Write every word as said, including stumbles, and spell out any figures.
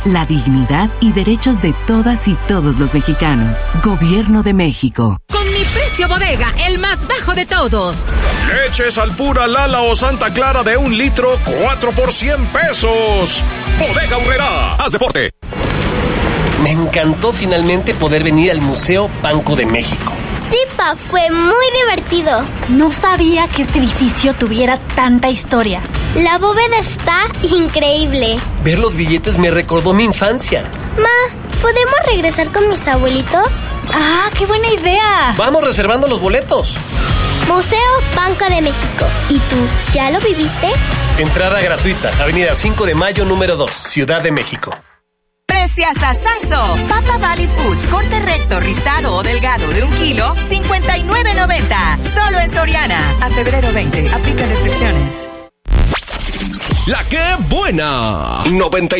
la dignidad y derechos de todas y todos los mexicanos. Gobierno de México. Con mi precio bodega, el más bajo de todos. Leches Alpura, Lala o Santa Clara de un litro, cuatro por cien pesos. Bodega Aurrerá, haz deporte. Me encantó finalmente poder venir al Museo Banco de México. Sí, pa, fue muy divertido. No sabía que este edificio tuviera tanta historia. La bóveda está increíble. Ver los billetes me recordó mi infancia. Ma, ¿podemos regresar con mis abuelitos? ¡Ah, qué buena idea! Vamos reservando los boletos. Museo Banco de México. ¿Y tú, ya lo viviste? Entrada gratuita, Avenida cinco de Mayo, número dos, Ciudad de México. Preciasazazo. Papa Valley Foods, corte recto, rizado o delgado de un kilo, cincuenta y nueve noventa. Solo en Soriana. A febrero veinte. Aplica restricciones. La que buena. noventa